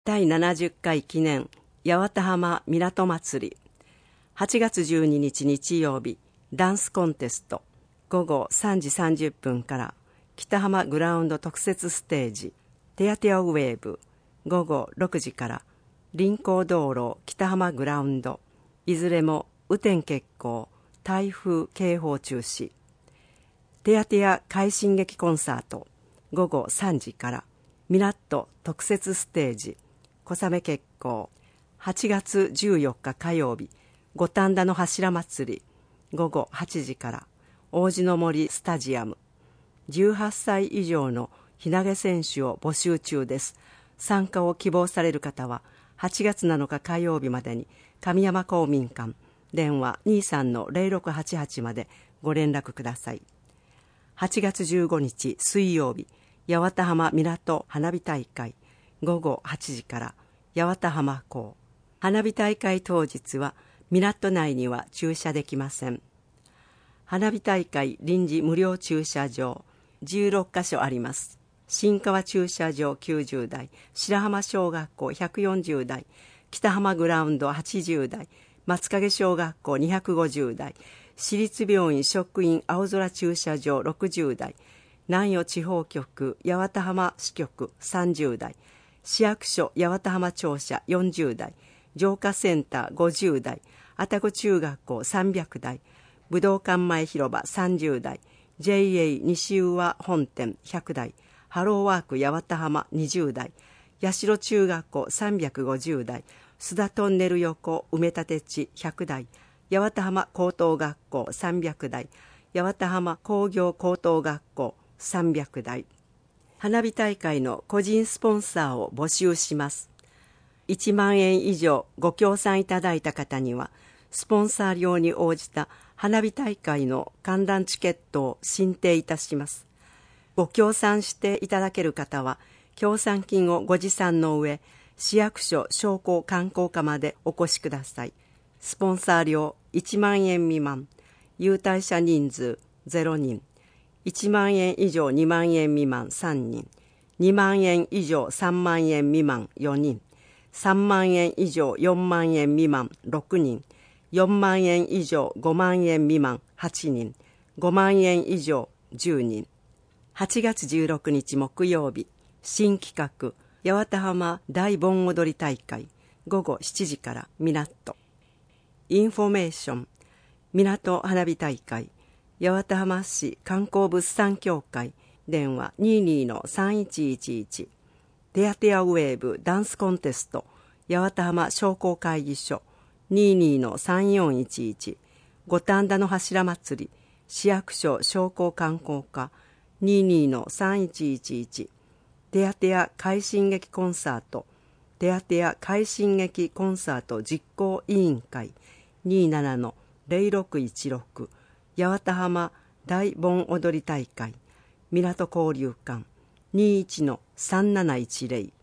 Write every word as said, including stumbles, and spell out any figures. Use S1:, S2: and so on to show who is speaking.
S1: だいななじゅっかい記念八幡浜港祭り、はちがつじゅうににち日曜日、ダンスコンテスト、ごごさんじさんじゅっぷんから北浜グラウンド特設ステージ、テヤテヤウェーブ、ごごろくじから臨港道路北浜グラウンド、いずれも雨天決行、台風警報中止。テヤテヤ快進撃コンサート、ごごさんじから港特設ステージ、小雨決行。はちがつじゅうよっか火曜日、五反田の柱祭り、ごごはちじから王子の森スタジアム。じゅうはっさい以上のひ投げ選手を募集中です。参加を希望される方ははちがつなのか火曜日までに上山公民館電話 にじゅうさんのゼロろくはちはち までご連絡ください。はちがつじゅうごにち水曜日、八幡浜港花火大会、ごごはちじから八幡浜港。花火大会当日は港内には駐車できません。花火大会臨時無料駐車場じゅうろっかしょあります。新川駐車場きゅうじゅうだい、白浜小学校ひゃくよんじゅうだい、北浜グラウンドはちじゅうだい、松影小学校にひゃくごじゅうだい、市立病院職員青空駐車場ろくじゅうだい、南予地方局八幡浜支局さんじゅうだい、市役所八幡浜庁舎よんじゅうだい、浄化センターごじゅうだい、愛宕中学校さんびゃくだい、武道館前広場さんじゅうだい、ジェイエー 西宇和本店ひゃくだい、ハローワーク八幡浜にじゅうだい、八代中学校さんびゃくごじゅうだい、須田トンネル横埋め立て地ひゃくだい、八幡浜高等学校さんびゃくだい、八幡浜工業高等学校さんびゃくだい。花火大会の個人スポンサーを募集します。いちまんえん以上ご協賛いただいた方には、スポンサー料に応じた花火大会の観覧チケットを進呈いたします。ご協賛していただける方は、協賛金をご持参の上、市役所商工観光課までお越しください。スポンサー料いちまんえん未満、優待者人数ゼロにん、いちまんえん以上にまんえん未満さんにん、にまんえん以上さんまんえん未満よにん、さんまんえん以上よんまんえん未満ろくにん、よんまんえん以上ごまんえん未満はちにん、ごまんえん以上じゅうにん。はちがつじゅうろくにち木曜日、新企画八幡浜大盆踊り大会、ごごしちじから港。インフォメーション、港花火大会、八幡浜市観光物産協会電話 にじゅうにのさんいちいちいち、テヤテヤウェーブダンスコンテスト八幡浜商工会議所 にじゅうにのさんよんいちいち、五反田の柱祭り市役所商工観光課 にじゅうにのさんいちいちいち、テヤテヤ快進撃コンサートテヤテヤ快進撃コンサート実行委員会 にじゅうななのゼロろくいちろく、八幡浜大盆踊り大会港交流館 にじゅういちのさんなないちゼロ